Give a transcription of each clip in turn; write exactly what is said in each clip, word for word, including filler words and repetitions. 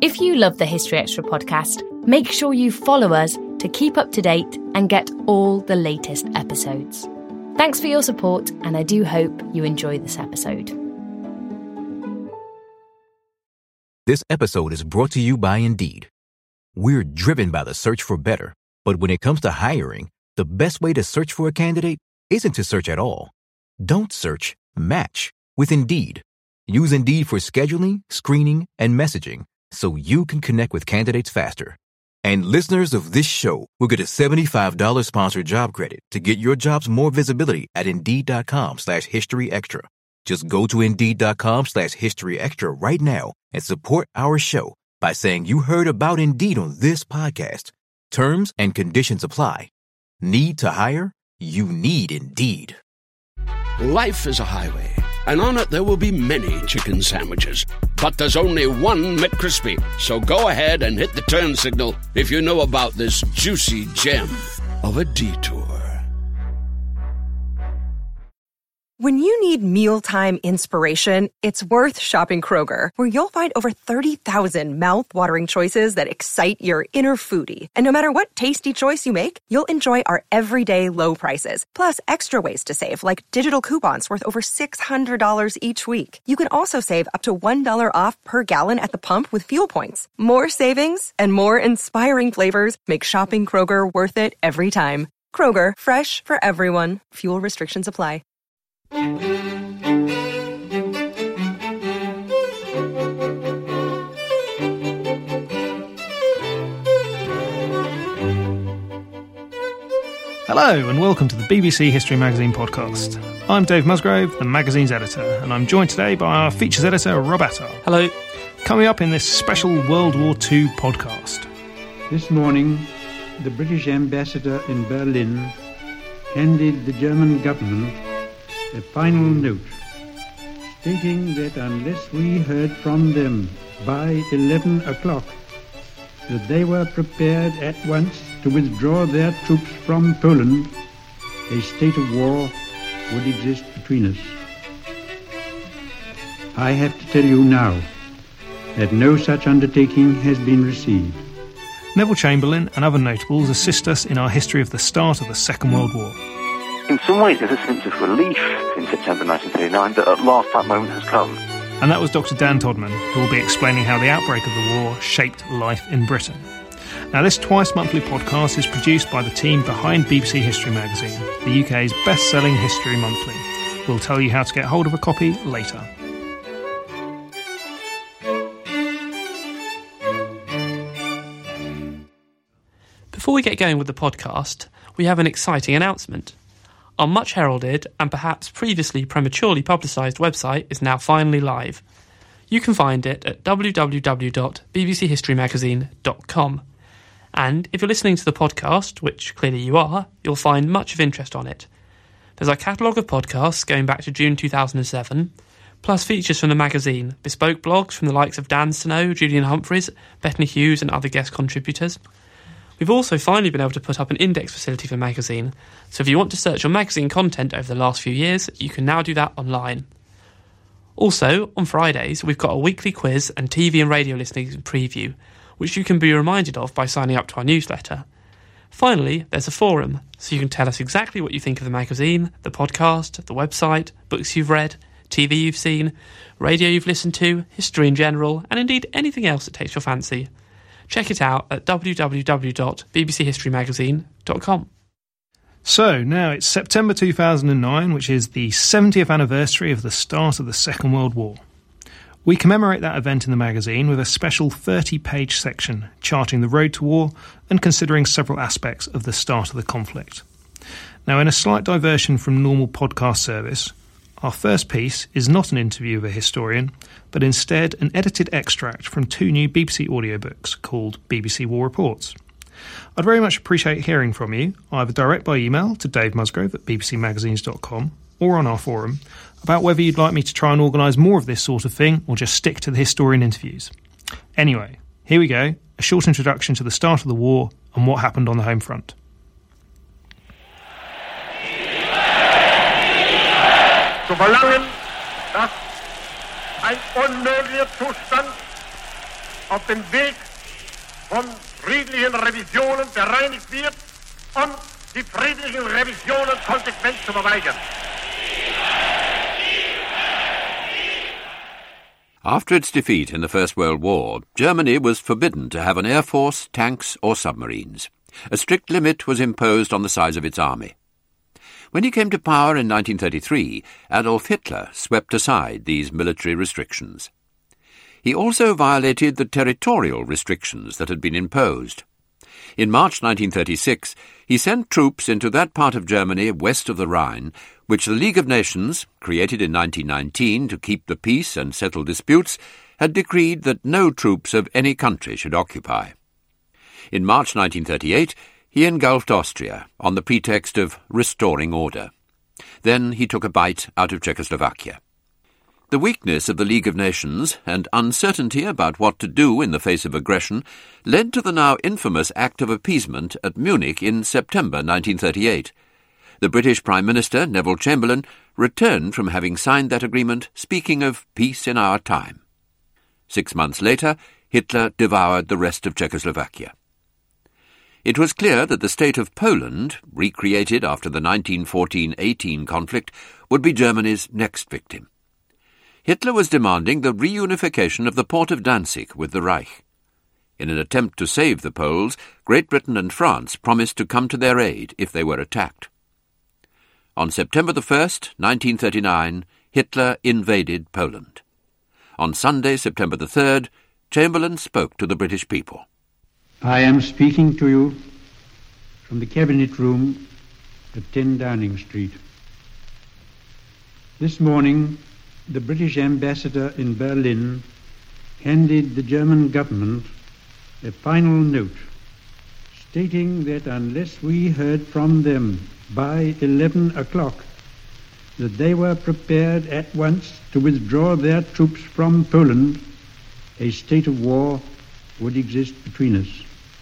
If you love the History Extra podcast, make sure you follow us to keep up to date and get all the latest episodes. Thanks for your support, and I do hope you enjoy this episode. This episode is brought to you by Indeed. We're driven by the search for better, but when it comes to hiring, the best way to search for a candidate isn't to search at all. Don't search, match with Indeed. Use Indeed for scheduling, screening, and messaging so you can connect with candidates faster. And listeners of this show will get a seventy-five dollars sponsored job credit to get your jobs more visibility at Indeed.com slash History Extra. Just go to Indeed.com slash History Extra right now and support our show by saying you heard about Indeed on this podcast. Terms and conditions apply. Need to hire? You need Indeed. Life is a highway, and on it there will be many chicken sandwiches. But there's only one McCrispy. So go ahead and hit the turn signal if you know about this juicy gem of a detour. When you need mealtime inspiration, it's worth shopping Kroger, where you'll find over thirty thousand mouth-watering choices that excite your inner foodie. And no matter what tasty choice you make, you'll enjoy our everyday low prices, plus extra ways to save, like digital coupons worth over six hundred dollars each week. You can also save up to one dollar off per gallon at the pump with fuel points. More savings and more inspiring flavors make shopping Kroger worth it every time. Kroger, fresh for everyone. Fuel restrictions apply. Hello and welcome to the B B C History Magazine podcast. I'm Dave Musgrove, the magazine's editor, and I'm joined today by our features editor, Rob Attar. Hello. Coming up in this special World War Two podcast. This morning, the British ambassador in Berlin handed the German government a final note stating that unless we heard from them by eleven o'clock, that they were prepared at once to withdraw their troops from Poland, a state of war would exist between us. I have to tell you now that no such undertaking has been received. Neville Chamberlain and other notables assist us in our history of the start of the Second World War. In some ways, there's a sense of relief in September nineteen thirty-nine that at last that moment has come. And that was Doctor Dan Todman, who will be explaining how the outbreak of the war shaped life in Britain. Now, this twice-monthly podcast is produced by the team behind B B C History Magazine, the U K's best-selling history monthly. We'll tell you how to get hold of a copy later. Before we get going with the podcast, we have an exciting announcement. Our much heralded and perhaps previously prematurely publicised website is now finally live. You can find it at w w w dot b b c history magazine dot com. And if you're listening to the podcast, which clearly you are, you'll find much of interest on it. There's our catalogue of podcasts going back to June two thousand seven, plus features from the magazine, bespoke blogs from the likes of Dan Snow, Julian Humphreys, Bethany Hughes and other guest contributors. We've also finally been able to put up an index facility for magazine, so if you want to search your magazine content over the last few years, you can now do that online. Also, on Fridays, we've got a weekly quiz and T V and radio listening preview, which you can be reminded of by signing up to our newsletter. Finally, there's a forum, so you can tell us exactly what you think of the magazine, the podcast, the website, books you've read, T V you've seen, radio you've listened to, history in general, and indeed anything else that takes your fancy. Check it out at w w w dot b b c history magazine dot com. So, now it's September two thousand nine, which is the seventieth anniversary of the start of the Second World War. We commemorate that event in the magazine with a special thirty-page section charting the road to war and considering several aspects of the start of the conflict. Now, in a slight diversion from normal podcast service, our first piece is not an interview with a historian, but instead an edited extract from two new B B C audiobooks called B B C War Reports. I'd very much appreciate hearing from you, either direct by email to dave musgrove at b b c magazines dot com or on our forum, about whether you'd like me to try and organise more of this sort of thing or just stick to the historian interviews. Anyway, here we go, a short introduction to the start of the war and what happened on the home front. Zu verlangen, dass ein unmöglicher Zustand auf den Weg von friedlichen Revisionen bereinigt wird und die friedlichen Revisionen konsequent zu verweigern. After its defeat in the First World War, Germany was forbidden to have an air force, tanks or submarines. A strict limit was imposed on the size of its army. When he came to power in nineteen thirty-three, Adolf Hitler swept aside these military restrictions. He also violated the territorial restrictions that had been imposed. In March nineteen thirty-six, he sent troops into that part of Germany west of the Rhine, which the League of Nations, created in nineteen nineteen to keep the peace and settle disputes, had decreed that no troops of any country should occupy. In March nineteen thirty-eight, he engulfed Austria on the pretext of restoring order. Then he took a bite out of Czechoslovakia. The weakness of the League of Nations and uncertainty about what to do in the face of aggression led to the now infamous Act of Appeasement at Munich in September nineteen thirty-eight. The British Prime Minister, Neville Chamberlain, returned from having signed that agreement, speaking of peace in our time. Six months later, Hitler devoured the rest of Czechoslovakia. It was clear that the state of Poland, recreated after the nineteen fourteen eighteen conflict, would be Germany's next victim. Hitler was demanding the reunification of the port of Danzig with the Reich. In an attempt to save the Poles, Great Britain and France promised to come to their aid if they were attacked. On September the first, nineteen thirty-nine, Hitler invaded Poland. On Sunday, September the third, Chamberlain spoke to the British people. I am speaking to you from the Cabinet Room at ten Downing Street. This morning, the British ambassador in Berlin handed the German government a final note stating that unless we heard from them by eleven o'clock, that they were prepared at once to withdraw their troops from Poland, a state of war would exist between us.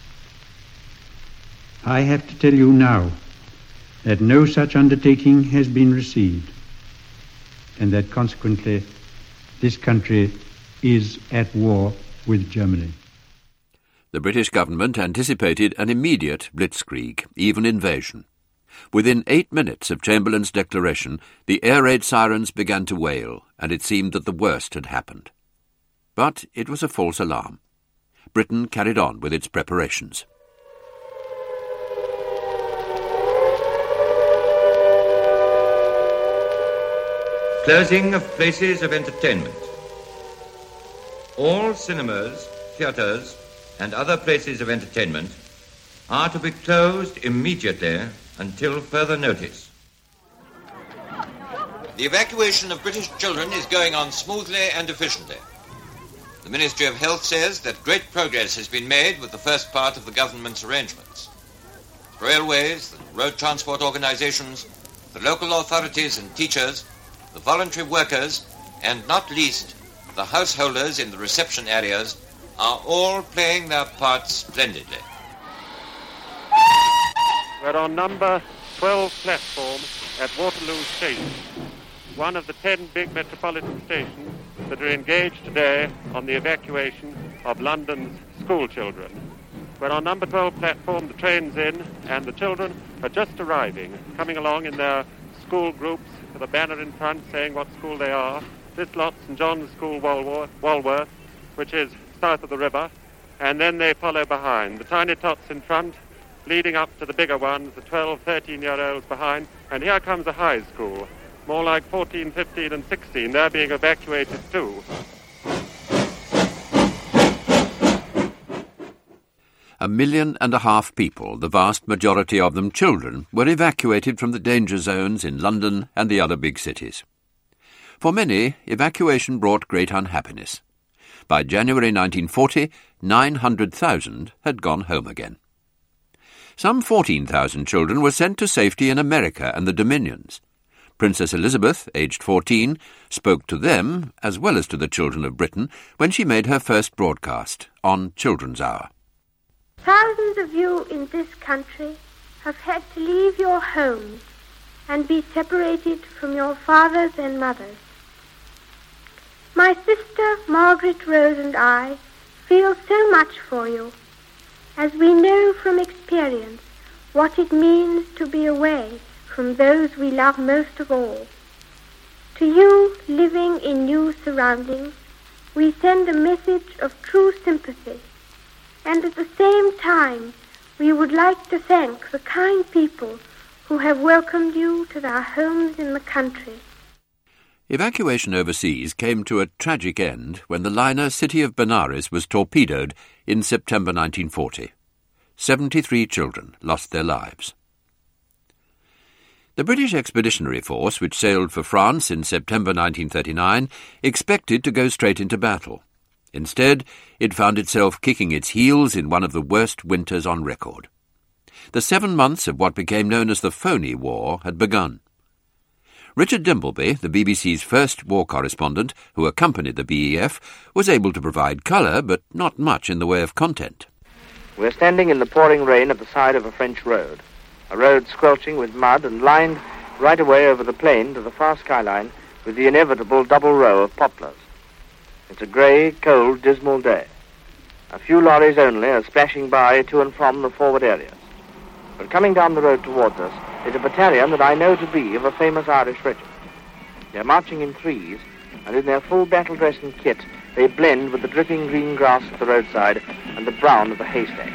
I have to tell you now that no such undertaking has been received, and that consequently this country is at war with Germany. The British government anticipated an immediate blitzkrieg, even invasion. Within eight minutes of Chamberlain's declaration, the air raid sirens began to wail, and it seemed that the worst had happened. But it was a false alarm. Britain carried on with its preparations. Closing of places of entertainment. All cinemas, theatres, and other places of entertainment are to be closed immediately until further notice. The evacuation of British children is going on smoothly and efficiently. The Ministry of Health says that great progress has been made with the first part of the government's arrangements. The railways, the road transport organisations, the local authorities and teachers, the voluntary workers, and not least, the householders in the reception areas are all playing their parts splendidly. We're on number twelve platform at Waterloo Station, one of the ten big metropolitan stations that are engaged today on the evacuation of London's school children. We're on number twelve platform, the train's in, and the children are just arriving, coming along in their school groups with a banner in front saying what school they are. This lot's Saint John's School, Walworth, Walworth, which is south of the river, and then they follow behind. The tiny tots in front, leading up to the bigger ones, the twelve, thirteen-year-olds behind, and here comes a high school, more like fourteen, fifteen, and sixteen. They're being evacuated too. A million and a half people, the vast majority of them children, were evacuated from the danger zones in London and the other big cities. For many, evacuation brought great unhappiness. By January nineteen forty, nine hundred thousand had gone home again. Some fourteen thousand children were sent to safety in America and the Dominions. Princess Elizabeth, aged fourteen, spoke to them, as well as to the children of Britain, when she made her first broadcast on Children's Hour. Thousands of you in this country have had to leave your homes and be separated from your fathers and mothers. My sister Margaret Rose and I feel so much for you, as we know from experience what it means to be away from those we love most of all. To you, living in new surroundings, we send a message of true sympathy, and at the same time, we would like to thank the kind people who have welcomed you to their homes in the country. Evacuation overseas came to a tragic end when the liner City of Benares was torpedoed in September nineteen forty. seventy-three children lost their lives. The British Expeditionary Force, which sailed for France in September nineteen thirty-nine, expected to go straight into battle. Instead, it found itself kicking its heels in one of the worst winters on record. The seven months of what became known as the Phoney War had begun. Richard Dimbleby, the B B C's first war correspondent who accompanied the B E F, was able to provide colour, but not much in the way of content. We're standing in the pouring rain at the side of a French road, a road squelching with mud and lined right away over the plain to the far skyline with the inevitable double row of poplars. It's a grey, cold, dismal day. A few lorries only are splashing by to and from the forward areas. But coming down the road towards us is a battalion that I know to be of a famous Irish regiment. They're marching in threes, and in their full battle dress and kit, they blend with the dripping green grass at the roadside and the brown of the haystacks.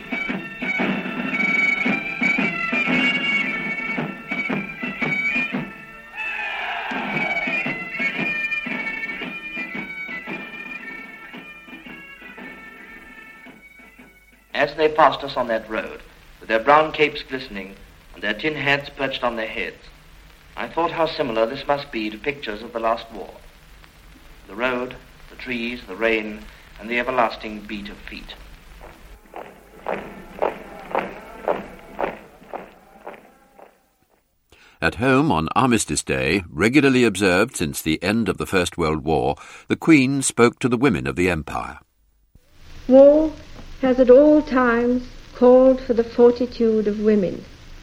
As they passed us on that road, with their brown capes glistening and their tin hats perched on their heads, I thought how similar this must be to pictures of the last war. The road, the trees, the rain, and the everlasting beat of feet. At home on Armistice Day, regularly observed since the end of the First World War, the Queen spoke to the women of the Empire. War has at all times called for the fortitude of women.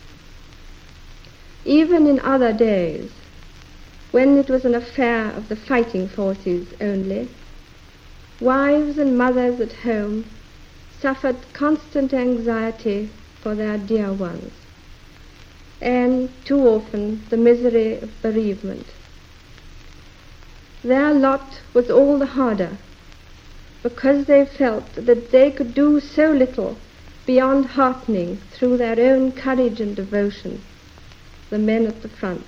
Even in other days, when it was an affair of the fighting forces only, wives and mothers at home suffered constant anxiety for their dear ones, and too often the misery of bereavement. Their lot was all the harder because they felt that they could do so little beyond heartening through their own courage and devotion the men at the front.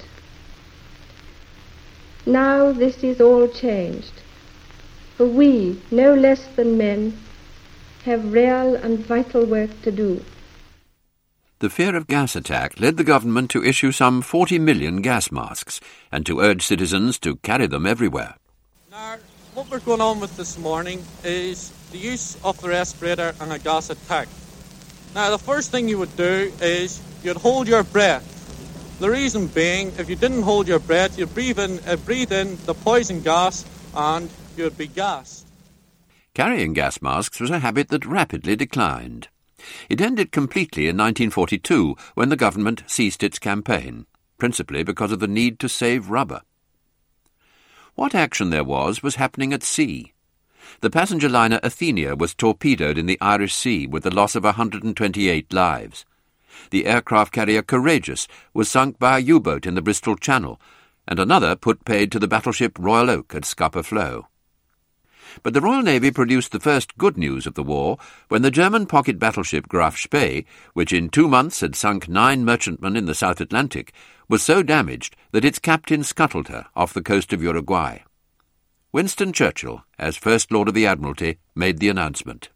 Now this is all changed, for we, no less than men, have real and vital work to do. The fear of gas attack led the government to issue some forty million gas masks and to urge citizens to carry them everywhere. Now, what we're going on with this morning is the use of the respirator and a gas attack. Now, the first thing you would do is you'd hold your breath. The reason being, if you didn't hold your breath, you'd breathe in, uh, breathe in the poison gas and you'd be gassed. Carrying gas masks was a habit that rapidly declined. It ended completely in nineteen forty-two when the government ceased its campaign, principally because of the need to save rubber. What action there was was happening at sea. The passenger liner Athenia was torpedoed in the Irish Sea with the loss of one hundred twenty-eight lives. The aircraft carrier Courageous was sunk by a U-boat in the Bristol Channel, and another put paid to the battleship Royal Oak at Scupper Flow. But the Royal Navy produced the first good news of the war when the German pocket battleship Graf Spee, which in two months had sunk nine merchantmen in the South Atlantic, was so damaged that its captain scuttled her off the coast of Uruguay. Winston Churchill, as First Lord of the Admiralty, made the announcement.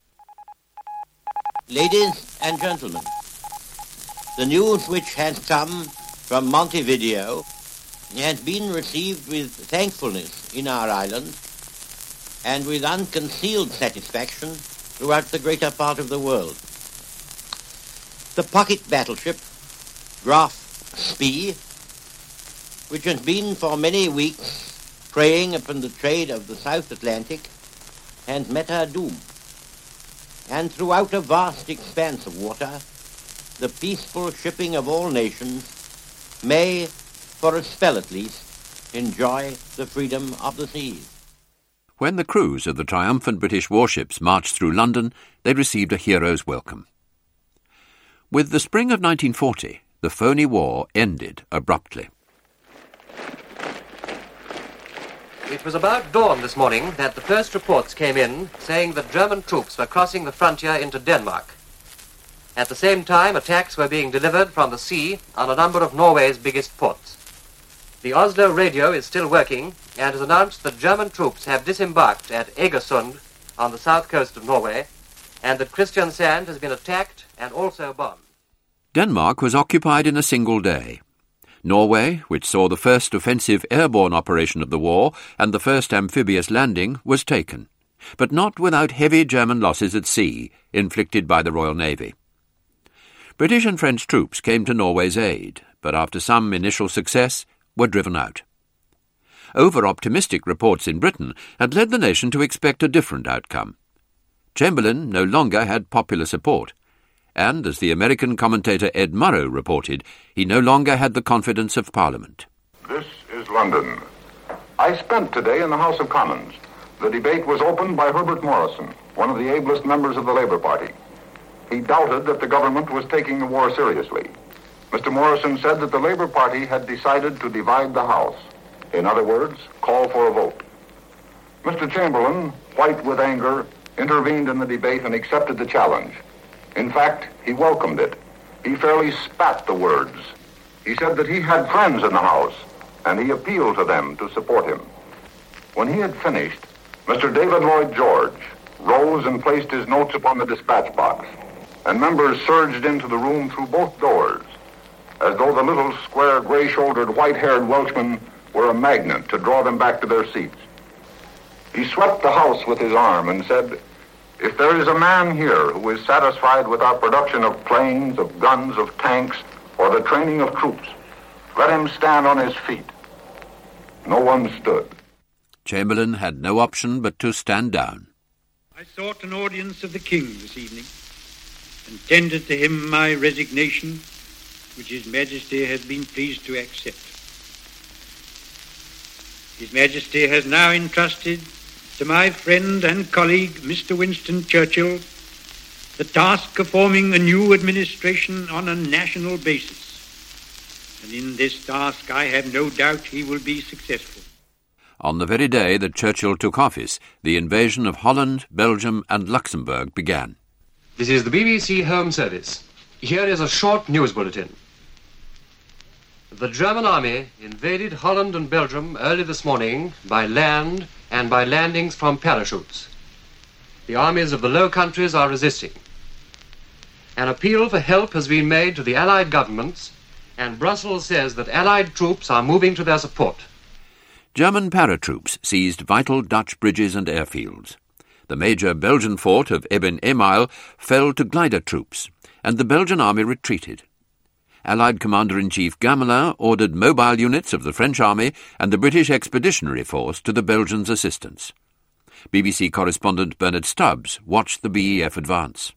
Ladies and gentlemen, the news which has come from Montevideo has been received with thankfulness in our island and with unconcealed satisfaction throughout the greater part of the world. The pocket battleship Graf Spee, which has been for many weeks preying upon the trade of the South Atlantic, has met her doom. And throughout a vast expanse of water, the peaceful shipping of all nations may, for a spell at least, enjoy the freedom of the seas. When the crews of the triumphant British warships marched through London, they received a hero's welcome. With the spring of nineteen forty, the phony war ended abruptly. It was about dawn this morning that the first reports came in saying that German troops were crossing the frontier into Denmark. At the same time, attacks were being delivered from the sea on a number of Norway's biggest ports. The Oslo radio is still working and has announced that German troops have disembarked at Egersund on the south coast of Norway and that Kristiansand has been attacked and also bombed. Denmark was occupied in a single day. Norway, which saw the first offensive airborne operation of the war and the first amphibious landing, was taken, but not without heavy German losses at sea inflicted by the Royal Navy. British and French troops came to Norway's aid, but after some initial success, were driven out. Over-optimistic reports in Britain had led the nation to expect a different outcome. Chamberlain no longer had popular support, and, as the American commentator Ed Murrow reported, he no longer had the confidence of Parliament. This is London. I spent today in the House of Commons. The debate was opened by Herbert Morrison, one of the ablest members of the Labour Party. He doubted that the government was taking the war seriously. Mister Morrison said that the Labour Party had decided to divide the House. In other words, call for a vote. Mister Chamberlain, white with anger, intervened in the debate and accepted the challenge. In fact, he welcomed it. He fairly spat the words. He said that he had friends in the House, and he appealed to them to support him. When he had finished, Mister David Lloyd George rose and placed his notes upon the dispatch box, and members surged into the room through both doors, as though the little, square, gray-shouldered, white-haired Welshman were a magnet to draw them back to their seats. He swept the House with his arm and said, "If there is a man here who is satisfied with our production of planes, of guns, of tanks, or the training of troops, let him stand on his feet." No one stood. Chamberlain had no option but to stand down. I sought an audience of the King this evening and tendered to him my resignation, which His Majesty has been pleased to accept. His Majesty has now entrusted to my friend and colleague, Mister Winston Churchill, the task of forming a new administration on a national basis. And in this task, I have no doubt he will be successful. On the very day that Churchill took office, the invasion of Holland, Belgium and Luxembourg began. This is the B B C Home Service. Here is a short news bulletin. The German army invaded Holland and Belgium early this morning by land and by landings from parachutes. The armies of the Low Countries are resisting. An appeal for help has been made to the Allied governments, and Brussels says that Allied troops are moving to their support. German paratroops seized vital Dutch bridges and airfields. The major Belgian fort of Eben Emael fell to glider troops, and the Belgian army retreated. Allied Commander-in-Chief Gamelin ordered mobile units of the French army and the British Expeditionary Force to the Belgians' assistance. B B C correspondent Bernard Stubbs watched the B E F advance.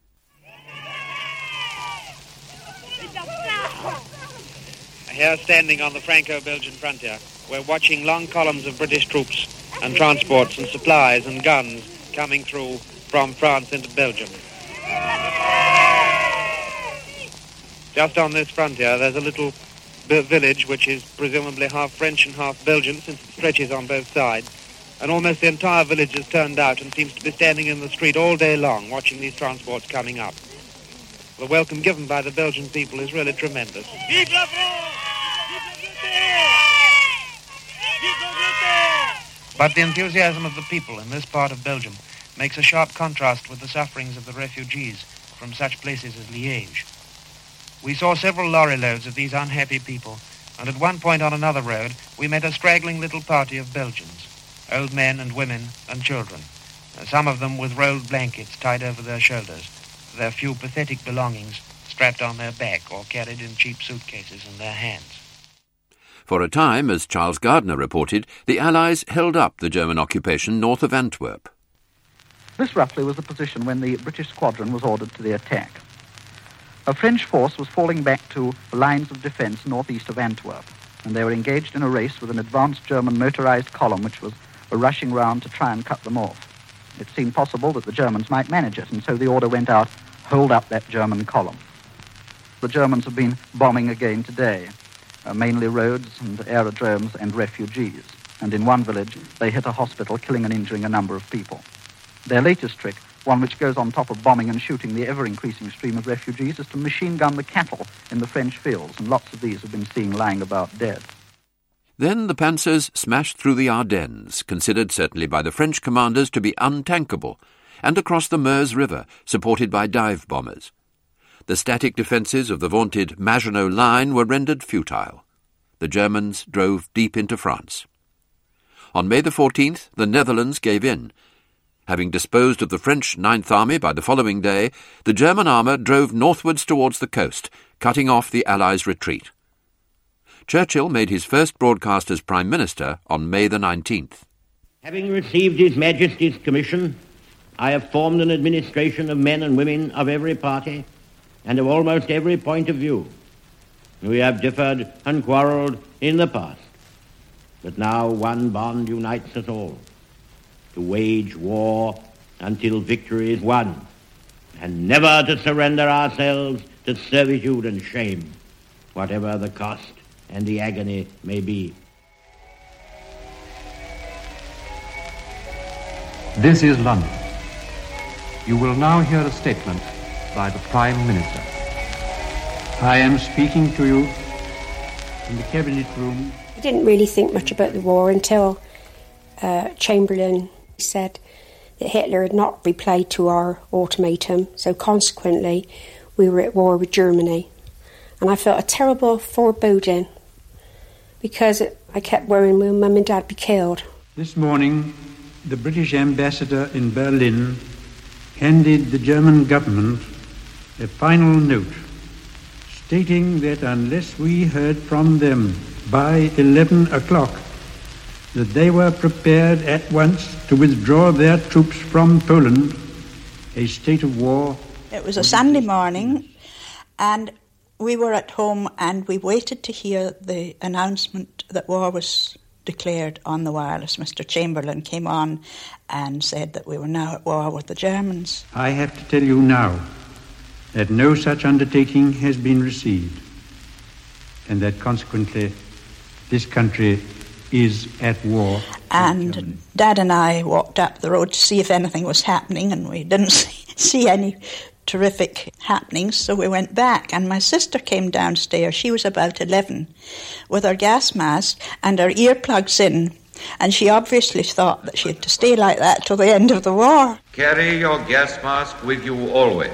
Here, standing on the Franco-Belgian frontier, we're watching long columns of British troops and transports and supplies and guns coming through from France into Belgium. Just on this frontier, there's a little village which is presumably half French and half Belgian, since it stretches on both sides. And almost the entire village has turned out and seems to be standing in the street all day long, watching these transports coming up. The welcome given by the Belgian people is really tremendous. Vive la France! But the enthusiasm of the people in this part of Belgium makes a sharp contrast with the sufferings of the refugees from such places as Liège. We saw several lorry loads of these unhappy people, and at one point on another road we met a straggling little party of Belgians, old men and women and children, some of them with rolled blankets tied over their shoulders, their few pathetic belongings strapped on their back or carried in cheap suitcases in their hands. For a time, as Charles Gardner reported, the Allies held up the German occupation north of Antwerp. This roughly was the position when the British squadron was ordered to the attack. A French force was falling back to the lines of defence northeast of Antwerp, and they were engaged in a race with an advanced German motorized column which was were rushing round to try and cut them off. It seemed possible that the Germans might manage it, and so the order went out, hold up that German column. The Germans have been bombing again today, uh, mainly roads and aerodromes and refugees. And in one village, they hit a hospital, killing and injuring a number of people. Their latest trick, one which goes on top of bombing and shooting the ever-increasing stream of refugees, is to machine gun the cattle in the French fields, and lots of these have been seen lying about dead. Then the panzers smashed through the Ardennes, considered certainly by the French commanders to be untankable, and across the Meuse River, supported by dive bombers. The static defences of the vaunted Maginot Line were rendered futile. The Germans drove deep into France. On May the fourteenth, the Netherlands gave in. Having disposed of the French Ninth Army by the following day, the German armour drove northwards towards the coast, cutting off the Allies' retreat. Churchill made his first broadcast as Prime Minister on May the nineteenth. Having received His Majesty's commission, I have formed an administration of men and women of every party and of almost every point of view. We have differed and quarrelled in the past, but now one bond unites us all, to wage war until victory is won, and never to surrender ourselves to servitude and shame, whatever the cost and the agony may be. This is London. You will now hear a statement by the Prime Minister. I am speaking to you in the Cabinet Room. I didn't really think much about the war until uh, Chamberlain said that Hitler had not replied to our ultimatum, so consequently we were at war with Germany. And I felt a terrible foreboding because it, I kept worrying will Mum and Dad be killed. This morning, the British ambassador in Berlin handed the German government a final note stating that unless we heard from them by eleven o'clock, that they were prepared at once to withdraw their troops from Poland, a state of war. It was a Sunday morning, and we were at home and we waited to hear the announcement that war was declared on the wireless. Mister Chamberlain came on and said that we were now at war with the Germans. I have to tell you now that no such undertaking has been received, and that consequently this country is at war. And Dad and I walked up the road to see if anything was happening, and we didn't see, see any terrific happenings, so we went back. And my sister came downstairs. She was about eleven, with her gas mask and her earplugs in, and she obviously thought that she had to stay like that till the end of the war. Carry your gas mask with you always.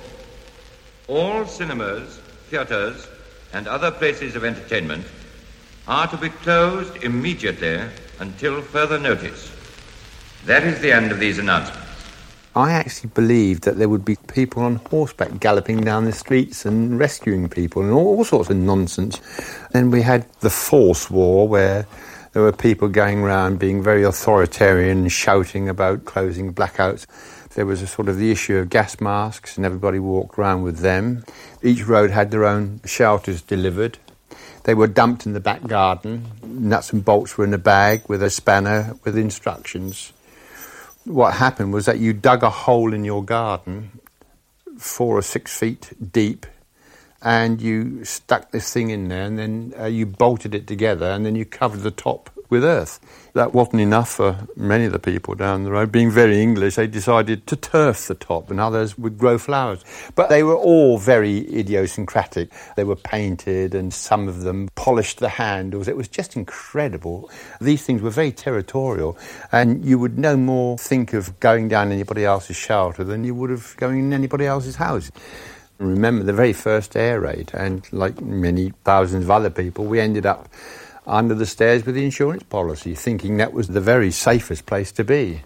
All cinemas, theatres, and other places of entertainment are to be closed immediately until further notice. That is the end of these announcements. I actually believed that there would be people on horseback galloping down the streets and rescuing people and all, all sorts of nonsense. Then we had the Force War, where there were people going around being very authoritarian and shouting about closing blackouts. There was a sort of the issue of gas masks, and everybody walked around with them. Each road had their own shelters delivered. They were dumped in the back garden. Nuts and bolts were in a bag with a spanner with instructions. What happened was that you dug a hole in your garden, four or six feet deep, and you stuck this thing in there, and then uh, you bolted it together, and then you covered the top with earth. That wasn't enough for many of the people down the road. Being very English, they decided to turf the top, and others would grow flowers. But they were all very idiosyncratic. They were painted, and some of them polished the handles. It was just incredible. These things were very territorial, and you would no more think of going down anybody else's shelter than you would of going in anybody else's house. Remember the very first air raid, and like many thousands of other people, we ended up under the stairs with the insurance policy, thinking that was the very safest place to be.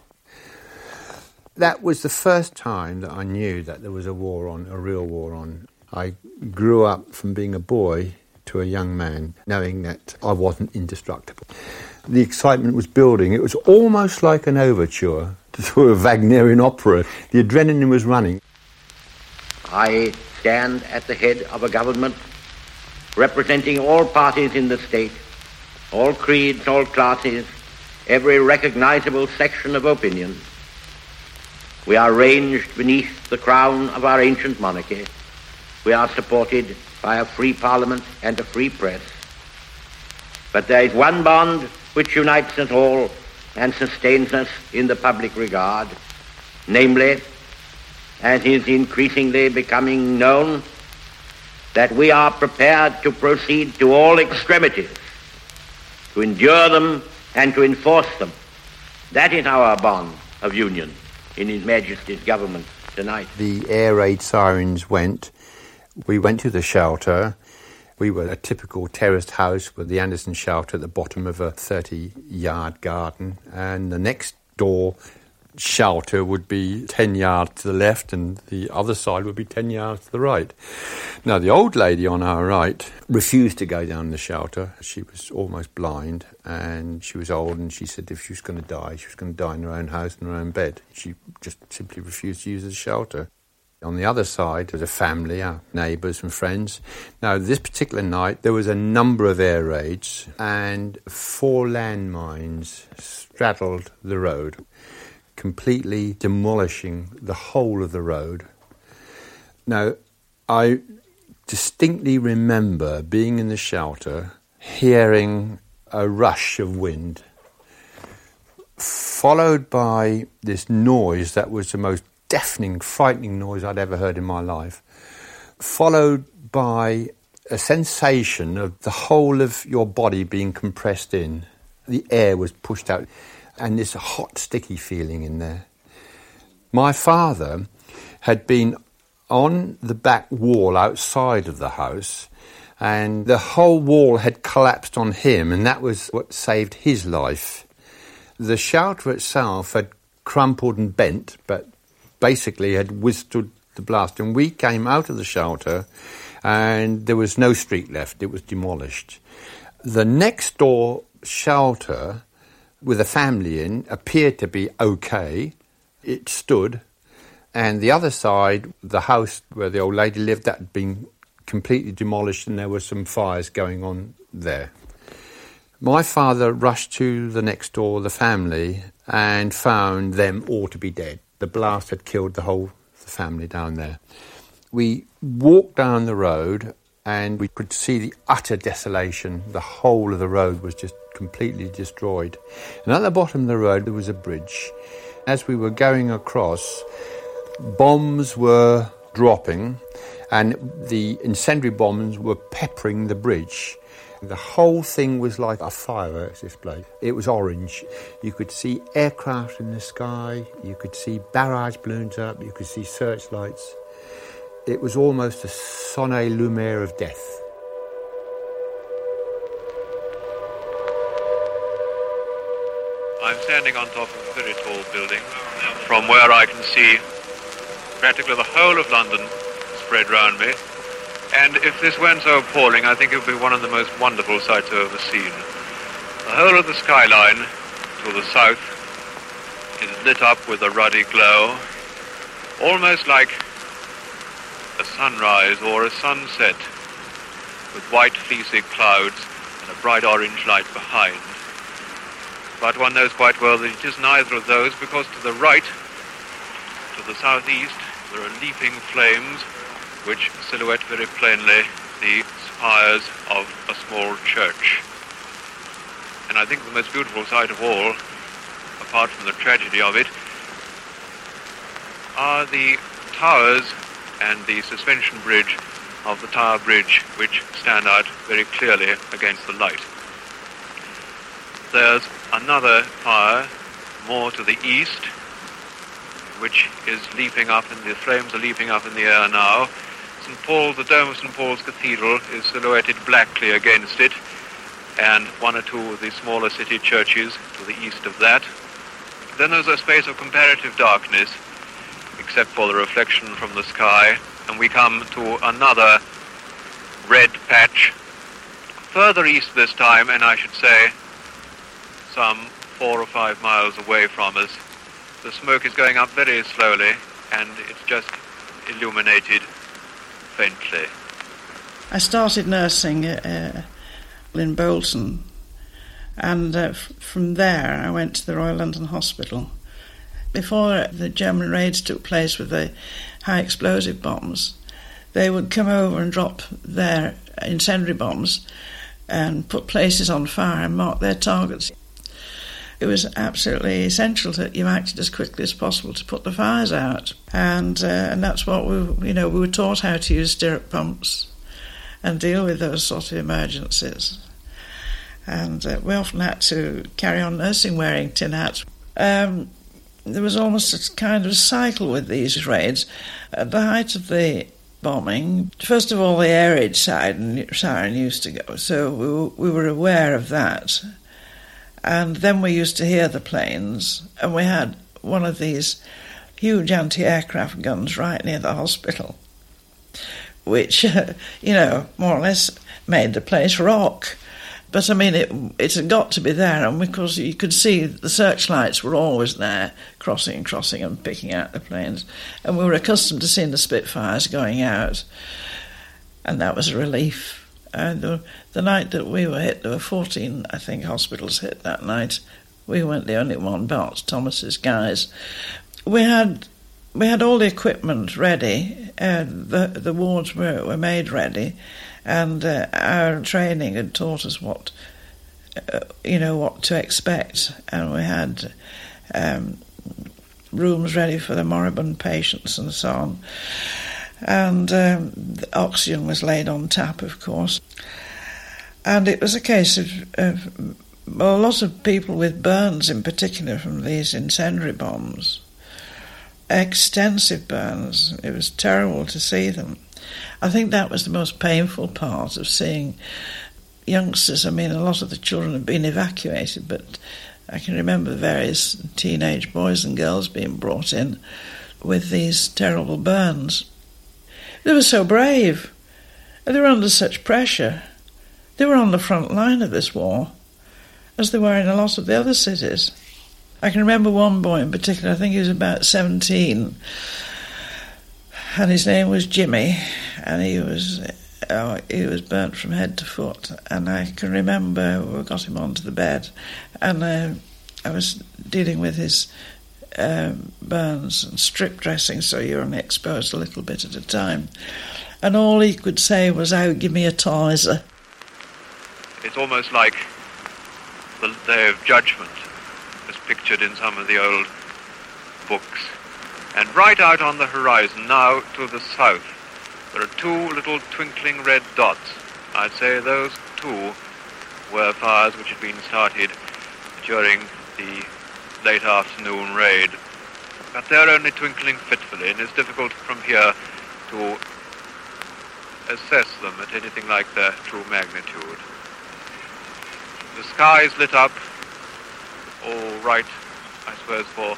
That was the first time that I knew that there was a war on, a real war on. I grew up from being a boy to a young man, knowing that I wasn't indestructible. The excitement was building. It was almost like an overture to a Wagnerian opera. The adrenaline was running. I stand at the head of a government representing all parties in the state, all creeds, all classes, every recognizable section of opinion. We are ranged beneath the crown of our ancient monarchy. We are supported by a free parliament and a free press. But there is one bond which unites us all and sustains us in the public regard, namely, as is increasingly becoming known, that we are prepared to proceed to all extremities, to endure them and to enforce them. That is our bond of union in His Majesty's government tonight. The air raid sirens went. We went to the shelter. We were a typical terraced house with the Anderson shelter at the bottom of a thirty-yard garden, and the next door shelter would be ten yards to the left and the other side would be ten yards to the right. Now, the old lady on our right refused to go down the shelter. She was almost blind and she was old, and she said if she was going to die, she was going to die in her own house, in her own bed. She just simply refused to use the shelter. On the other side was a family, our neighbours and friends. Now, this particular night, there was a number of air raids and four landmines straddled the road, completely demolishing the whole of the road. Now, I distinctly remember being in the shelter, hearing a rush of wind, followed by this noise that was the most deafening, frightening noise I'd ever heard in my life, followed by a sensation of the whole of your body being compressed in. The air was pushed out, and this hot, sticky feeling in there. My father had been on the back wall outside of the house, and the whole wall had collapsed on him, and that was what saved his life. The shelter itself had crumpled and bent, but basically had withstood the blast, and we came out of the shelter and there was no street left. It was demolished. The next door shelter with a family in appeared to be okay. It stood, and the other side, the house where the old lady lived, that had been completely demolished, and there were some fires going on there. My father rushed to the next door, the family, and found them all to be dead. The blast had killed the whole the family down there. We walked down the road and we could see the utter desolation. The whole of the road was just completely destroyed. And at the bottom of the road there was a bridge. As we were going across, bombs were dropping and the incendiary bombs were peppering the bridge. The whole thing was like a fireworks display. It was orange. You could see aircraft in the sky. You could see barrage balloons up. You could see searchlights. It was almost a sonne lumiere of death. I'm standing on top of a very tall building, from where I can see practically the whole of London spread round me. And if this weren't so appalling, I think it would be one of the most wonderful sights I've ever seen. The whole of the skyline to the south is lit up with a ruddy glow, almost like a sunrise or a sunset, with white fleecy clouds and a bright orange light behind. But one knows quite well that it is neither of those, because to the right, to the southeast, there are leaping flames which silhouette very plainly the spires of a small church. And I think the most beautiful sight of all, apart from the tragedy of it, are the towers and the suspension bridge of the Tower Bridge, which stand out very clearly against the light. There's another fire more to the east, which is leaping up, and the flames are leaping up in the air now. Saint Paul, the dome of Saint Paul's Cathedral is silhouetted blackly against it, and one or two of the smaller city churches to the east of that. Then there's a space of comparative darkness, except for the reflection from the sky, and we come to another red patch, further east this time, and I should say some four or five miles away from us. The smoke is going up very slowly, and it's just illuminated faintly. I started nursing uh, in Bolton, And uh, f- from there I went to the Royal London Hospital. Before the German raids took place with the high explosive bombs, they would come over and drop their incendiary bombs and put places on fire and mark their targets. It was absolutely essential that you acted as quickly as possible to put the fires out. And uh, and that's what we, you know, we were taught how to use stirrup pumps and deal with those sort of emergencies. And uh, we often had to carry on nursing wearing tin hats. Um, there was almost a kind of cycle with these raids. At the height of the bombing, first of all, the air raid siren, siren used to go, so we were, we were aware of that. And then we used to hear the planes, and we had one of these huge anti-aircraft guns right near the hospital, which, uh, you know, more or less made the place rock. But, I mean, it it had got to be there, and because you could see the searchlights were always there, crossing and crossing and picking out the planes. And we were accustomed to seeing the Spitfires going out, and that was a relief. And the, the night that we were hit, there were fourteen, I think, hospitals hit that night. We weren't the only one, Bart Thomas's guys. We had we had all the equipment ready, and the, the wards were, were made ready. And uh, our training had taught us what, uh, you know, what to expect. And we had um, rooms ready for the moribund patients and so on. And um, the oxygen was laid on tap, of course. And it was a case of, of well, a lot of people with burns in particular from these incendiary bombs. Extensive burns. It was terrible to see them. I think that was the most painful part of seeing youngsters. I mean, a lot of the children had been evacuated, but I can remember various teenage boys and girls being brought in with these terrible burns. They were so brave. They were under such pressure. They were on the front line of this war, as they were in a lot of the other cities. I can remember one boy in particular, I think he was about seventeen, and his name was Jimmy, and he was oh, he was burnt from head to foot. And I can remember we got him onto the bed, and uh, I was dealing with his uh, burns and strip dressing, so you're only exposed a little bit at a time. And all he could say was, "Oh, give me a Tizer." It's almost like the Day of Judgment, as pictured in some of the old books. And right out on the horizon now to the south, there are two little twinkling red dots. I'd say those two were fires which had been started during the late afternoon raid. But they're only twinkling fitfully, and it's difficult from here to assess them at anything like their true magnitude. The sky is lit up, all right, I suppose, for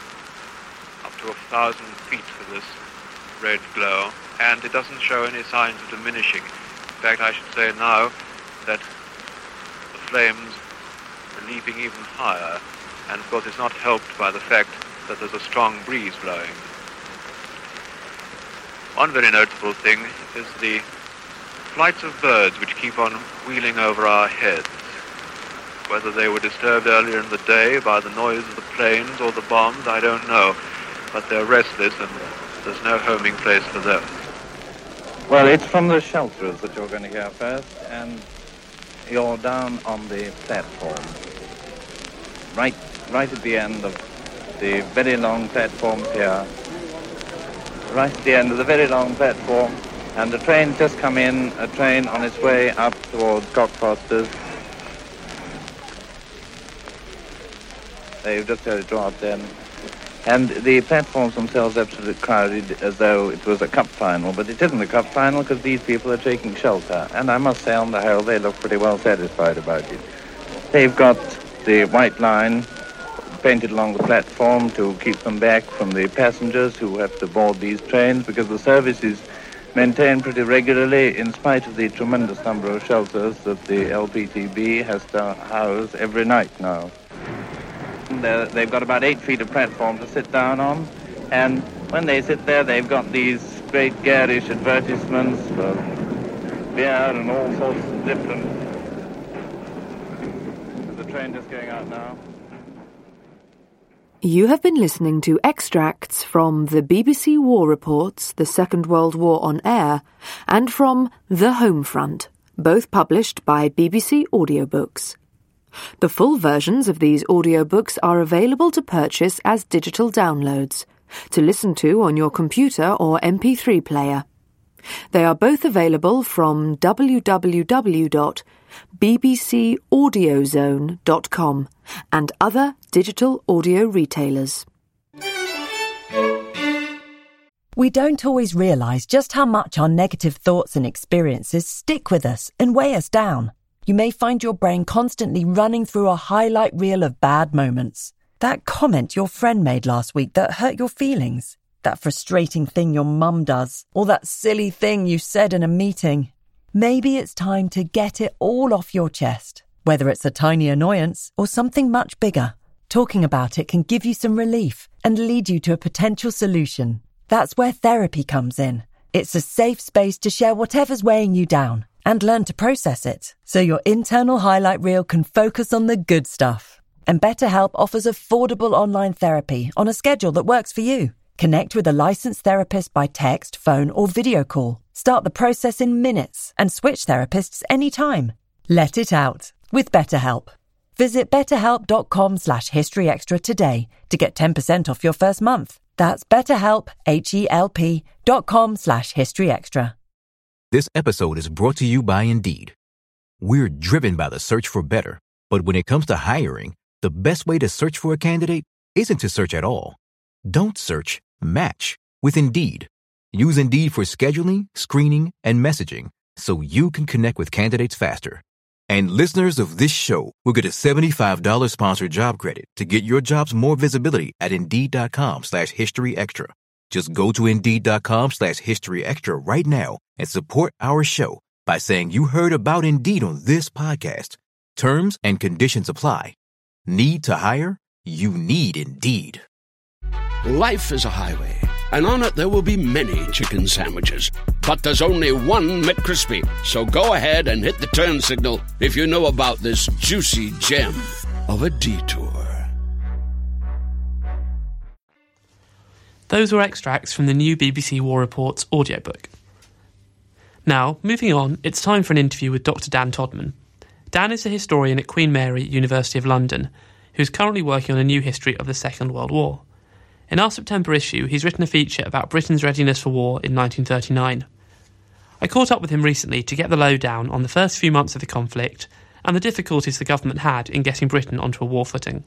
up to a thousand feet for this red glow, and it doesn't show any signs of diminishing. In fact, I should say now that the flames are leaping even higher, and of course it's not helped by the fact that there's a strong breeze blowing. One very notable thing is the flights of birds which keep on wheeling over our heads. Whether they were disturbed earlier in the day by the noise of the planes or the bombs, I don't know. But they're restless, and there's no homing place for them. Well, it's from the shelters that you're going to hear first, and you're down on the platform. Right, right at the end of the very long platform here. Right at the end of the very long platform, and the train's just come in, a train on its way up towards Cockfosters. They've just had it draw up then. And the platforms themselves are absolutely crowded as though it was a cup final, but it isn't a cup final because these people are taking shelter. And I must say, on the whole, they look pretty well satisfied about it. They've got the white line painted along the platform to keep them back from the passengers who have to board these trains, because the service is maintained pretty regularly in spite of the tremendous number of shelters that the L P T B has to house every night now. They're, they've got about eight feet of platform to sit down on, and when they sit there, they've got these great garish advertisements for beer and all sorts of different... The train just going out now. You have been listening to extracts from the B B C War Reports, The Second World War on Air, and from The Home Front, both published by B B C Audiobooks. The full versions of these audiobooks are available to purchase as digital downloads, to listen to on your computer or M P three player. They are both available from w w w dot b b c audio zone dot com and other digital audio retailers. We don't always realise just how much our negative thoughts and experiences stick with us and weigh us down. You may find your brain constantly running through a highlight reel of bad moments. That comment your friend made last week that hurt your feelings. That frustrating thing your mum does. Or that silly thing you said in a meeting. Maybe it's time to get it all off your chest. Whether it's a tiny annoyance or something much bigger, talking about it can give you some relief and lead you to a potential solution. That's where therapy comes in. It's a safe space to share whatever's weighing you down and learn to process it, so your internal highlight reel can focus on the good stuff. And BetterHelp offers affordable online therapy on a schedule that works for you. Connect with a licensed therapist by text, phone, or video call. Start the process in minutes and switch therapists anytime. Let it out with BetterHelp. Visit betterhelp.com slash historyextra today to get ten percent off your first month. That's betterhelp, H-E-L-P dot com slash historyextra. This episode is brought to you by Indeed. We're driven by the search for better, but when it comes to hiring, the best way to search for a candidate isn't to search at all. Don't search, match with Indeed. Use Indeed for scheduling, screening, and messaging so you can connect with candidates faster. And listeners of this show will get a seventy-five dollars sponsored job credit to get your jobs more visibility at Indeed.com slash History Extra. Just go to Indeed.com slash History Extra right now and support our show by saying you heard about Indeed on this podcast. Terms and conditions apply. Need to hire? You need Indeed. Life is a highway, and on it there will be many chicken sandwiches. But there's only one McCrispy. So go ahead and hit the turn signal if you know about this juicy gem of a detour. Those were extracts from the new B B C War Reports audiobook. Now, moving on, it's time for an interview with Doctor Dan Todman. Dan is a historian at Queen Mary, University of London, who's currently working on a new history of the Second World War. In our September issue, he's written a feature about Britain's readiness for war in nineteen thirty-nine. I caught up with him recently to get the lowdown on the first few months of the conflict and the difficulties the government had in getting Britain onto a war footing.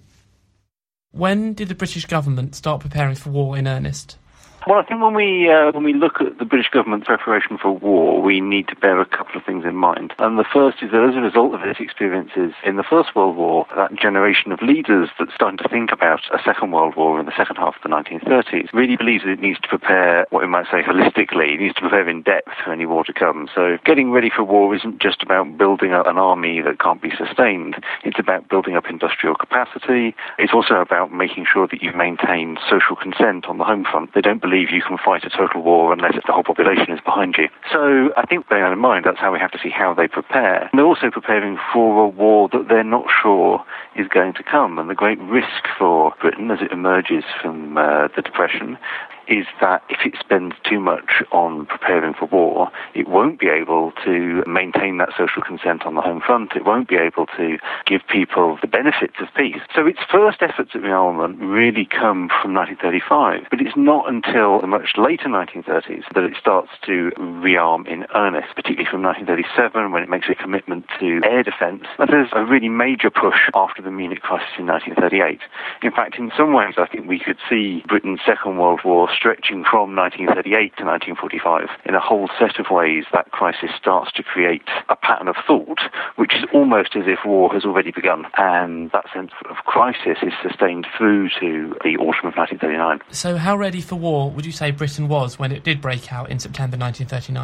When did the British government start preparing for war in earnest? Well, I think when we uh, when we look at the British government's preparation for war, we need to bear a couple of things in mind. And the first is that as a result of its experiences in the First World War, that generation of leaders that's starting to think about a Second World War in the second half of the nineteen thirties really believes that it needs to prepare, what we might say holistically, it needs to prepare in depth for any war to come. So getting ready for war isn't just about building up an army that can't be sustained. It's about building up industrial capacity. It's also about making sure that you maintain social consent on the home front. They don't believe you can fight a total war unless the whole population is behind you. So I think bearing that in mind, that's how we have to see how they prepare. And they're also preparing for a war that they're not sure is going to come. And the great risk for Britain as it emerges from uh, the Depression is that if it spends too much on preparing for war, it won't be able to maintain that social consent on the home front. It won't be able to give people the benefits of peace. So its first efforts at rearmament really come from nineteen thirty-five, but it's not until the much later nineteen thirties that it starts to rearm in earnest, particularly from nineteen thirty-seven when it makes a commitment to air defence. And there's a really major push after the Munich crisis in nineteen thirty-eight. In fact, in some ways, I think we could see Britain's Second World War stretching from nineteen thirty-eight to nineteen forty-five. In a whole set of ways, that crisis starts to create a pattern of thought, which is almost as if war has already begun. And that sense of crisis is sustained through to the autumn of nineteen thirty-nine. So how ready for war would you say Britain was when it did break out in September nineteen thirty-nine?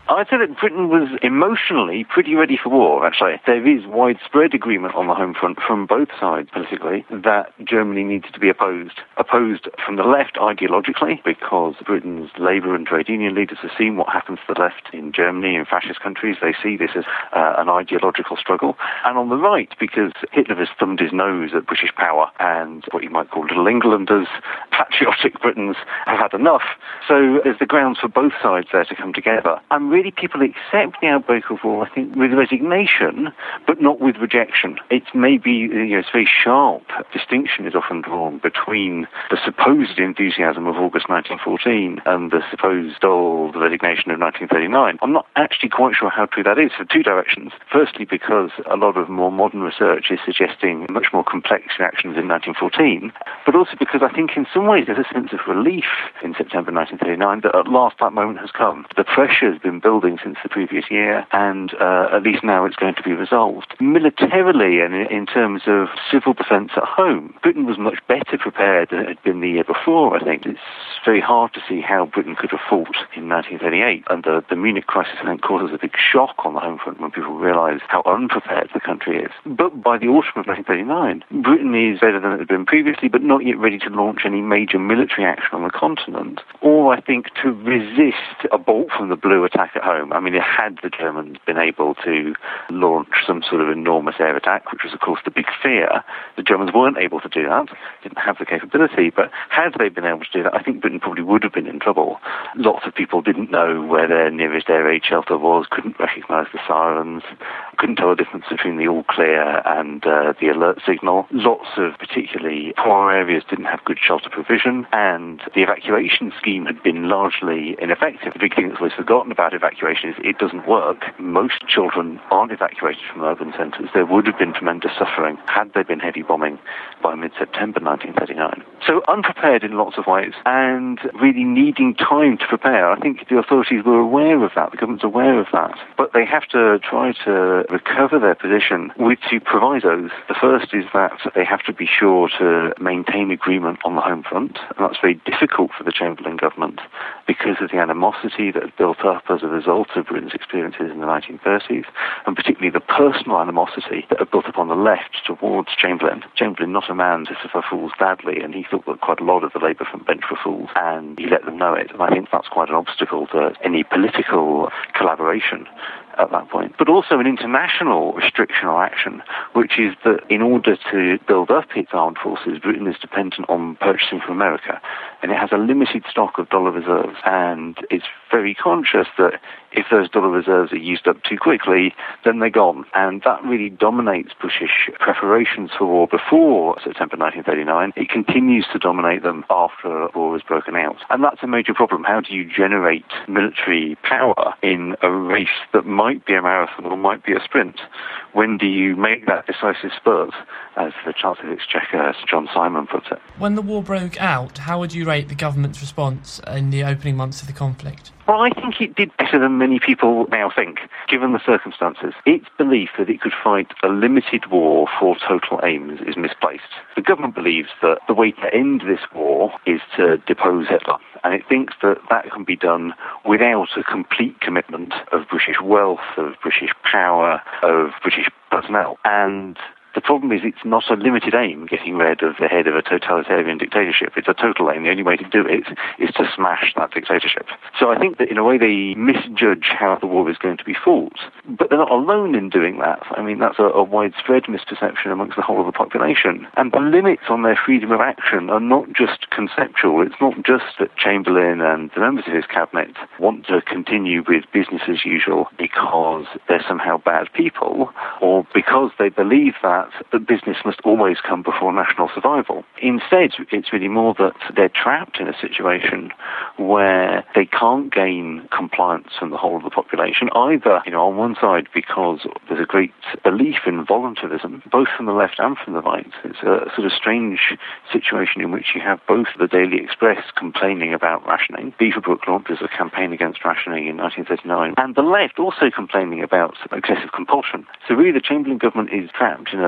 I'd say that Britain was emotionally pretty ready for war, actually. There is widespread agreement on the home front from both sides, politically, that Germany needs to be opposed. Opposed from the left ideologically, because Britain's labour and trade union leaders have seen what happens to the left in Germany and fascist countries. They see this as uh, an ideological struggle. And on the right, because Hitler has thumbed his nose at British power, and what you might call Little Englanders, patriotic Britons, have had enough. So there's the grounds for both sides there to come together. And really people accept the outbreak of war, I think, with resignation, but not with rejection. It's maybe, you know, it's very sharp distinction is often drawn between the supposed enthusiasm of August nineteen fourteen and the supposed dull resignation of nineteen thirty-nine. I'm not actually quite sure how true that is for two directions. Firstly, because a lot of more modern research is suggesting much more complex reactions in nineteen fourteen, but also because I think in some ways there's a sense of relief in September nineteen thirty-nine that at last that moment has come. The pressure has been building since the previous year, and uh, at least now it's going to be resolved. Militarily and in terms of civil defence at home, Britain was much better prepared than it had been the year before, I think. It's very hard to see how Britain could have fought in nineteen thirty-eight, and the, the Munich crisis, I think, causes a big shock on the home front when people realise how unprepared the country is. But by the autumn of nineteen thirty-nine, Britain is better than it had been previously, but not yet ready to launch any major military action on the continent, or I think to resist a bolt from the blue attack at home. I mean, had the Germans been able to launch some sort of enormous air attack, which was, of course, the big fear, the Germans weren't able to do that, didn't have the capability, but had they been able to do that, I think Britain probably would have been in trouble. Lots of people didn't know where their nearest air raid shelter was, couldn't recognise the sirens, couldn't tell the difference between the all clear and uh, the alert signal. Lots of particularly poor areas didn't have good shelter provision, and the evacuation scheme had been largely ineffective. The big thing that's always forgotten about evacuation is it doesn't work. Most children aren't evacuated from urban centres. There would have been tremendous suffering had there been heavy bombing by mid-September nineteen thirty-nine. So unprepared in lots of ways, and really needing time to prepare. I think the authorities were aware of that, the government's aware of that, but they have to try to recover their position with two provisos. The first is that they have to be sure to maintain agreement on the home front, and that's very difficult for the Chamberlain government because of the animosity that had built up as a result of Britain's experiences in the nineteen thirties, and particularly the personal animosity that had built up on the left towards Chamberlain. Chamberlain, not a man to suffer fools gladly, and he thought that quite a lot of the Labour front bench were fools, and he let them know it. And I think that's quite an obstacle to any political collaboration at that point. But also an international restriction or action, which is that in order to build up its armed forces, Britain is dependent on purchasing from America, and it has a limited stock of dollar reserves, and it's very conscious that if those dollar reserves are used up too quickly, then they're gone. And that really dominates British preparations for war before September nineteen thirty-nine. It continues to dominate them after war has broken out. And that's a major problem. How do you generate military power in a race that might be a marathon or might be a sprint? When do you make that decisive spurt, as the Chancellor of the Exchequer, Sir John Simon, puts it? When the war broke out, how would you rate the government's response in the opening months of the conflict? Well, I think it did better than many people now think, given the circumstances. Its belief that it could fight a limited war for total aims is misplaced. The government believes that the way to end this war is to depose Hitler, and it thinks that that can be done without a complete commitment of British wealth, of British power, of British personnel. And the problem is it's not a limited aim, getting rid of the head of a totalitarian dictatorship. It's a total aim. The only way to do it is to smash that dictatorship. So I think that in a way they misjudge how the war is going to be fought. But they're not alone in doing that. I mean, that's a, a widespread misperception amongst the whole of the population. And the limits on their freedom of action are not just conceptual. It's not just that Chamberlain and the members of his cabinet want to continue with business as usual because they're somehow bad people, or because they believe that that business must always come before national survival. Instead, it's really more that they're trapped in a situation where they can't gain compliance from the whole of the population, either, you know, on one side because there's a great belief in voluntarism, both from the left and from the right. It's a sort of strange situation in which you have both the Daily Express complaining about rationing. Beaverbrook launches a campaign against rationing in nineteen thirty-nine, and the left also complaining about excessive compulsion. So really the Chamberlain government is trapped in a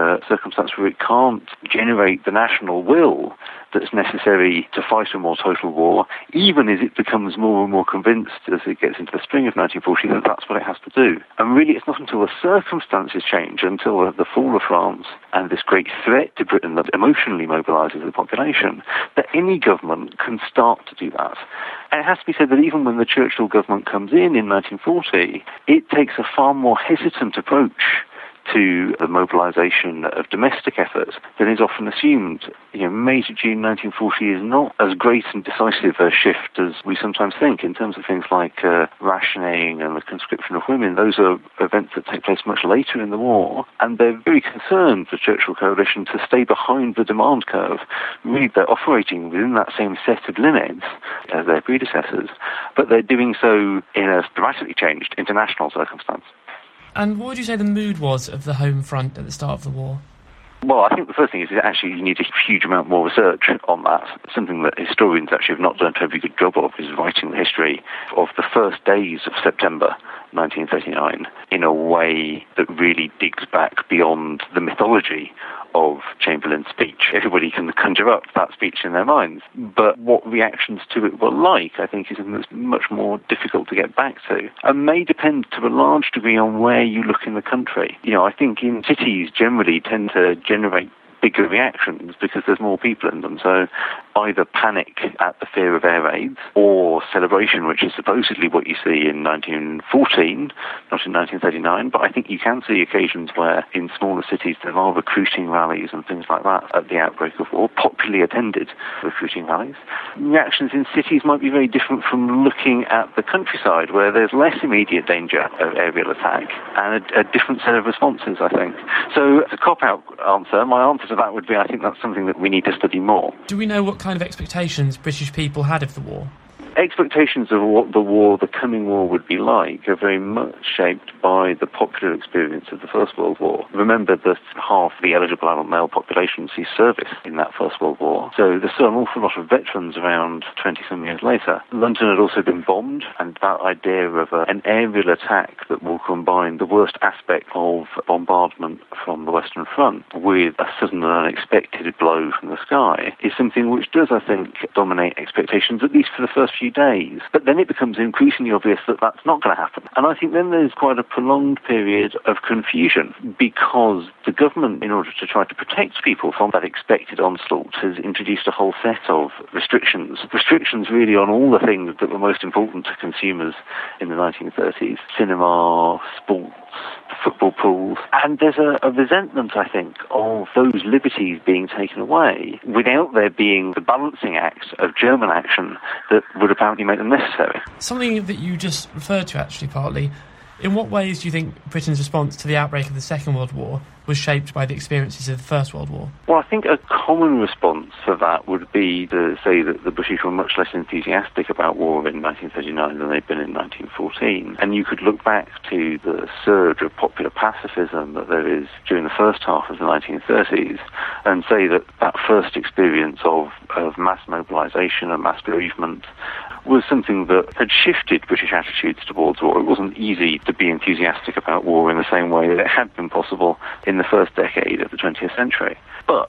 a circumstance where it can't generate the national will that's necessary to fight a more total war, even as it becomes more and more convinced as it gets into the spring of nineteen forty that that's what it has to do. And really, it's not until the circumstances change, until the fall of France and this great threat to Britain that emotionally mobilises the population, that any government can start to do that. And it has to be said that even when the Churchill government comes in in nineteen forty, it takes a far more hesitant approach to the mobilisation of domestic efforts than is often assumed. You know, May to June nineteen forty is not as great and decisive a shift as we sometimes think in terms of things like uh, rationing and the conscription of women. Those are events that take place much later in the war, and they're very concerned, the Churchill coalition, to stay behind the demand curve. Really, they're operating within that same set of limits as their predecessors, but they're doing so in a dramatically changed international circumstance. And what would you say the mood was of the home front at the start of the war? Well, I think the first thing is that actually you need a huge amount more research on that. Something that historians actually have not done a very good job of is writing the history of the first days of September nineteen thirty-nine in a way that really digs back beyond the mythology of Chamberlain's speech. Everybody can conjure up that speech in their minds, but what reactions to it were like, I think, is something that's much more difficult to get back to, and may depend to a large degree on where you look in the country. You know, I think in cities generally tend to generate bigger reactions because there's more people in them. So either panic at the fear of air raids or celebration, which is supposedly what you see in nineteen fourteen, not in nineteen thirty-nine, but I think you can see occasions where in smaller cities there are recruiting rallies and things like that at the outbreak of war, popularly attended recruiting rallies. Reactions in cities might be very different from looking at the countryside, where there's less immediate danger of aerial attack and a, a different set of responses, I think. So as a cop-out answer, my answer to that would be I think that's something that we need to study more. Do we know what kind of expectations British people had of the war? Expectations of what the war, the coming war, would be like are very much shaped by the popular experience of the First World War. Remember that half the eligible adult male population sees service in that First World War, so there's still an awful lot of veterans around twenty-some years later. London had also been bombed, and that idea of a, an aerial attack that will combine the worst aspect of bombardment from the Western Front with a sudden and unexpected blow from the sky is something which does, I think, dominate expectations, at least for the first few days. But then it becomes increasingly obvious that that's not going to happen. And I think then there's quite a prolonged period of confusion because the government, in order to try to protect people from that expected onslaught, has introduced a whole set of restrictions. Restrictions really on all the things that were most important to consumers in the nineteen thirties. Cinema, sports, football pools. And there's a, a resentment, I think, of those liberties being taken away without there being the balancing act of German action that would apparently make them necessary. Something that you just referred to, actually, partly. In what ways do you think Britain's response to the outbreak of the Second World War was shaped by the experiences of the First World War? Well, I think a common response for that would be to say that the British were much less enthusiastic about war in nineteen thirty-nine than they'd been in nineteen fourteen. And you could look back to the surge of popular pacifism that there is during the first half of the nineteen thirties and say that that first experience of, of mass mobilisation and mass bereavement was something that had shifted British attitudes towards war. It wasn't easy to be enthusiastic about war in the same way that it had been possible in the first decade of the twentieth century. But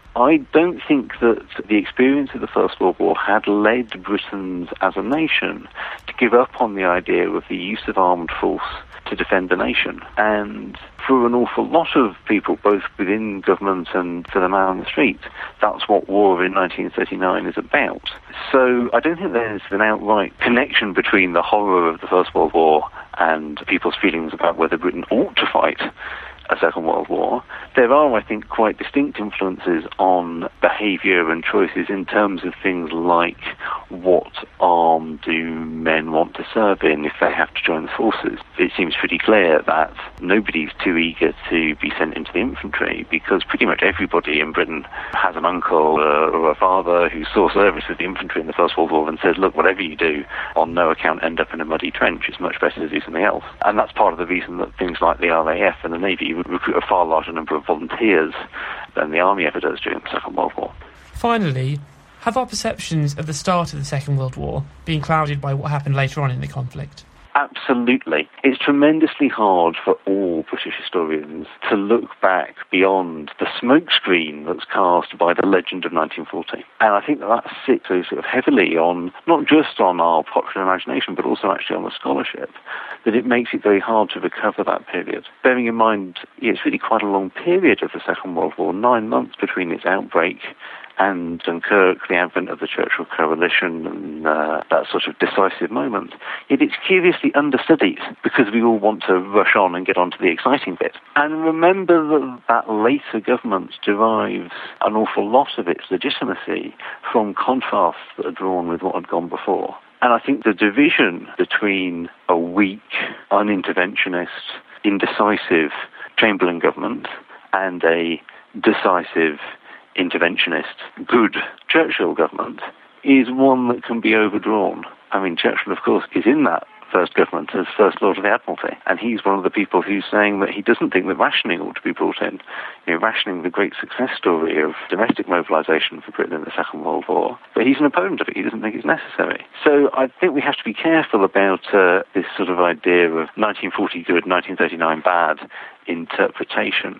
I don't think that the experience of the First World War had led Britons as a nation to give up on the idea of the use of armed force to defend the nation. And for an awful lot of people, both within government and for the man on the street, that's what war in nineteen thirty-nine is about. So I don't think there's an outright connection between the horror of the First World War and people's feelings about whether Britain ought to fight a Second World War. There are, I think, quite distinct influences on behaviour and choices in terms of things like what arm do men want to serve in if they have to join the forces. It seems pretty clear that nobody's too eager to be sent into the infantry because pretty much everybody in Britain has an uncle uh, or a father who saw service with the infantry in the First World War and says, look, whatever you do, on no account end up in a muddy trench. It's much better to do something else. And that's part of the reason that things like the R A F and the Navy would recruit a far larger number of volunteers than the Army ever does during the Second World War. Finally, have our perceptions of the start of the Second World War been clouded by what happened later on in the conflict? Absolutely. It's tremendously hard for all British historians to look back beyond the smokescreen that's cast by the legend of nineteen forty. And I think that that sits so sort of heavily on, not just on our popular imagination, but also actually on the scholarship, that it makes it very hard to recover that period. Bearing in mind, it's really quite a long period of the Second World War, nine months between its outbreak and Dunkirk, the advent of the Churchill Coalition, and uh, that sort of decisive moment. Yet it's curiously understudied because we all want to rush on and get on to the exciting bit. And remember that that later government derives an awful lot of its legitimacy from contrasts that are drawn with what had gone before. And I think the division between a weak, uninterventionist, indecisive Chamberlain government and a decisive, interventionist, good Churchill government is one that can be overdrawn. I mean, Churchill, of course, is in that first government as First Lord of the Admiralty, and he's one of the people who's saying that he doesn't think that rationing ought to be brought in. You know, rationing, the great success story of domestic mobilisation for Britain in the Second World War, but he's an opponent of it. He doesn't think it's necessary. So I think we have to be careful about uh, this sort of idea of nineteen forty good, nineteen thirty-nine bad interpretation.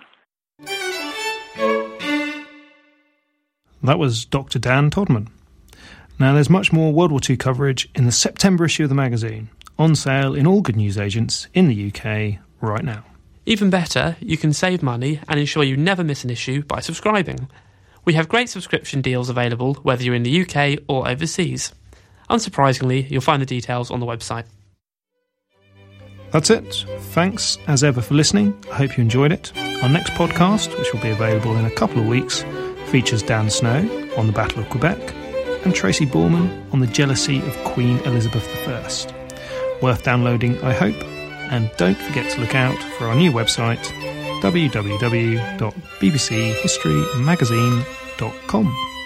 That was Doctor Dan Todman. Now, there's much more World War Two coverage in the September issue of the magazine, on sale in all good newsagents in the U K right now. Even better, you can save money and ensure you never miss an issue by subscribing. We have great subscription deals available whether you're in the U K or overseas. Unsurprisingly, you'll find the details on the website. That's it. Thanks, as ever, for listening. I hope you enjoyed it. Our next podcast, which will be available in a couple of weeks, features Dan Snow on the Battle of Quebec and Tracy Borman on the jealousy of Queen Elizabeth the First. Worth downloading, I hope, and don't forget to look out for our new website, w w w dot b b c history magazine dot com.